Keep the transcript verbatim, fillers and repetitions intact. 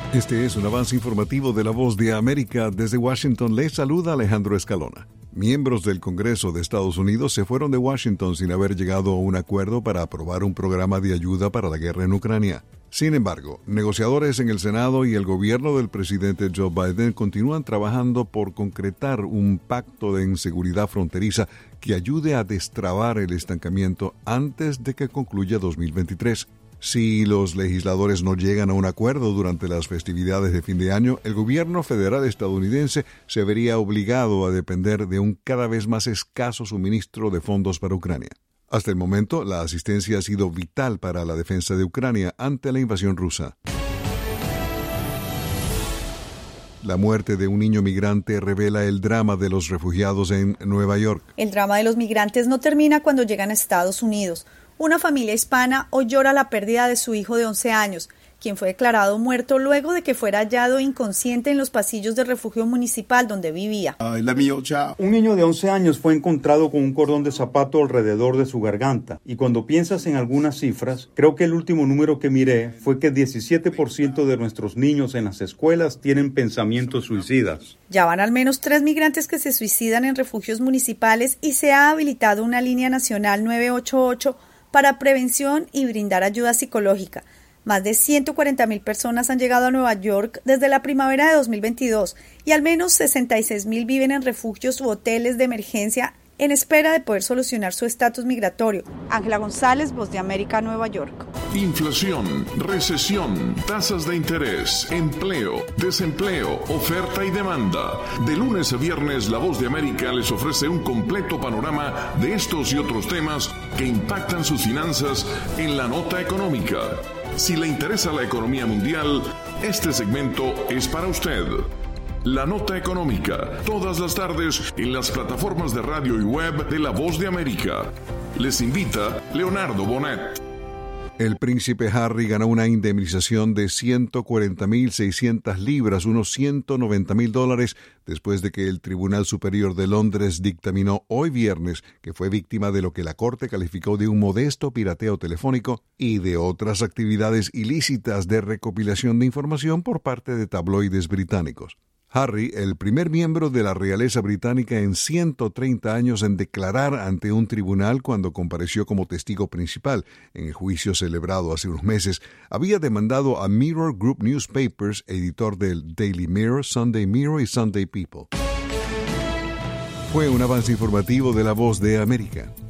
Este es un avance informativo de La Voz de América. Desde Washington les saluda Alejandro Escalona. Miembros del Congreso de Estados Unidos se fueron de Washington sin haber llegado a un acuerdo para aprobar un programa de ayuda para la guerra en Ucrania. Sin embargo, negociadores en el Senado y el gobierno del presidente Joe Biden continúan trabajando por concretar un pacto de inseguridad fronteriza que ayude a destrabar el estancamiento antes de que concluya dos mil veintitrés. Si los legisladores no llegan a un acuerdo durante las festividades de fin de año, el gobierno federal estadounidense se vería obligado a depender de un cada vez más escaso suministro de fondos para Ucrania. Hasta el momento, la asistencia ha sido vital para la defensa de Ucrania ante la invasión rusa. La muerte de un niño migrante revela el drama de los refugiados en Nueva York. El drama de los migrantes no termina cuando llegan a Estados Unidos. Una familia hispana hoy llora la pérdida de su hijo de once años, quien fue declarado muerto luego de que fuera hallado inconsciente en los pasillos del refugio municipal donde vivía. Un niño de once años fue encontrado con un cordón de zapato alrededor de su garganta. Y cuando piensas en algunas cifras, creo que el último número que miré fue que diecisiete por ciento de nuestros niños en las escuelas tienen pensamientos suicidas. Ya van al menos tres migrantes que se suicidan en refugios municipales y se ha habilitado una línea nacional nueve ocho ocho para prevención y brindar ayuda psicológica. Más de ciento cuarenta mil personas han llegado a Nueva York desde la primavera de dos mil veintidós y al menos sesenta y seis mil viven en refugios u hoteles de emergencia en espera de poder solucionar su estatus migratorio. Ángela González, Voz de América, Nueva York. Inflación, recesión, tasas de interés, empleo, desempleo, oferta y demanda. De lunes a viernes, La Voz de América les ofrece un completo panorama de estos y otros temas que impactan sus finanzas en la nota económica. Si le interesa la economía mundial, este segmento es para usted. La Nota Económica, todas las tardes en las plataformas de radio y web de La Voz de América. Les invita Leonardo Bonet. El príncipe Harry ganó una indemnización de ciento cuarenta mil seiscientas libras, unos ciento noventa mil dólares, después de que el Tribunal Superior de Londres dictaminó hoy viernes que fue víctima de lo que la Corte calificó de un modesto pirateo telefónico y de otras actividades ilícitas de recopilación de información por parte de tabloides británicos. Harry, el primer miembro de la realeza británica en ciento treinta años en declarar ante un tribunal cuando compareció como testigo principal en el juicio celebrado hace unos meses, había demandado a Mirror Group Newspapers, editor del Daily Mirror, Sunday Mirror y Sunday People. Fue un avance informativo de La Voz de América.